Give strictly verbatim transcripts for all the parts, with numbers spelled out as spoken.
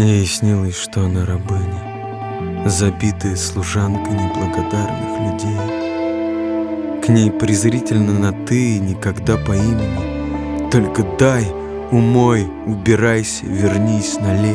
Ей снилось, что она рабыня, забитая служанка неблагодарных людей. К ней презрительно на «ты» и никогда по имени. Только дай, умой, убирайся, вернись, налей.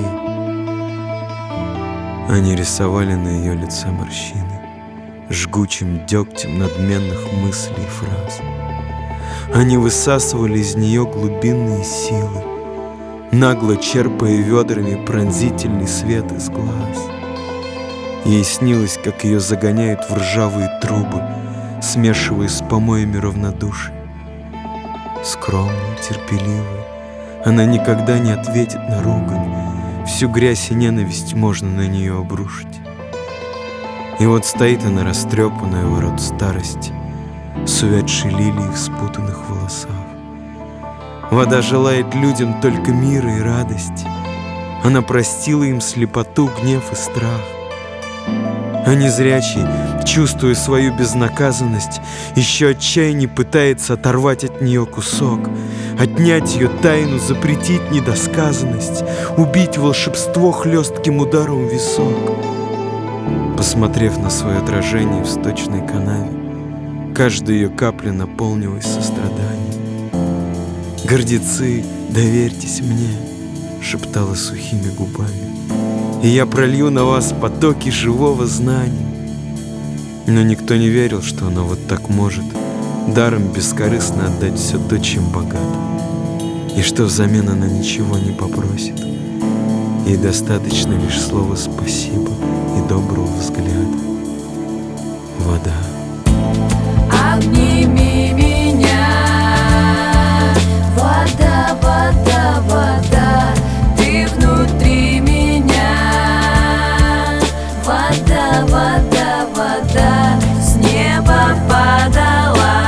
Они рисовали на ее лице морщины, жгучим дегтем надменных мыслей и фраз. Они высасывали из нее глубинные силы, нагло черпая ведрами пронзительный свет из глаз. Ей снилось, как ее загоняют в ржавые трубы, смешивая с помоями равнодушия. Скромная, терпеливая, она никогда не ответит на ругань. Всю грязь и ненависть можно на нее обрушить. И вот стоит она, растрепанная в ворот старости, с увядшей лилией в спутанных волосах. Вода желает людям только мира и радости. Она простила им слепоту, гнев и страх. А незрячий, чувствуя свою безнаказанность, еще отчаяннее пытается оторвать от нее кусок, отнять ее тайну, запретить недосказанность, убить волшебство хлестким ударом в висок. Посмотрев на свое отражение в сточной канаве, каждая ее капля наполнилась состраданием. «Гордецы, доверьтесь мне», — шептала сухими губами, «и я пролью на вас потоки живого знания». Но никто не верил, что она вот так может даром бескорыстно отдать все то, чем богата, и что взамен она ничего не попросит. Ей достаточно лишь слова «спасибо» и доброго взгляда. Вода. Обними меня, вода, вода, вода, ты внутри меня. Вода, вода, вода, с неба падала.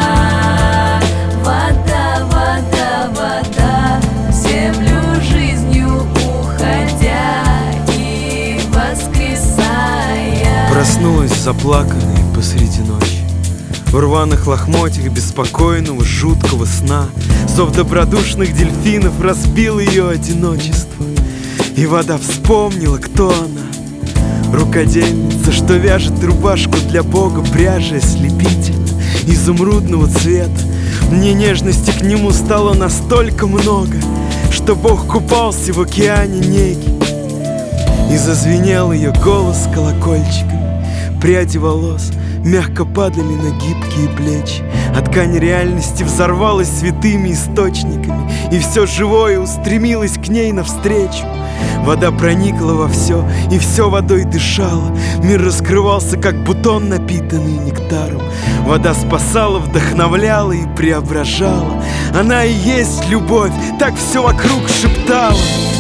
Вода, вода, вода, в землю жизнью уходя и воскресая. Проснулась заплаканной посреди ночи, в рваных лохмотьях беспокойного, жуткого сна. Зов добродушных дельфинов разбил ее одиночество. И вода вспомнила, кто она. Рукодельница, что вяжет рубашку для Бога, пряжа ослепительно, изумрудного цвета. Мне нежности к нему стало настолько много, что Бог купался в океане неги. И зазвенел ее голос колокольчиками. Пряди волос мягко падали на гибкие плечи, а ткань реальности взорвалась святыми источниками, и все живое устремилось к ней навстречу. Вода проникла во все, и все водой дышало. Мир раскрывался, как бутон, напитанный нектаром. Вода спасала, вдохновляла и преображала. Она и есть любовь, так все вокруг шептала.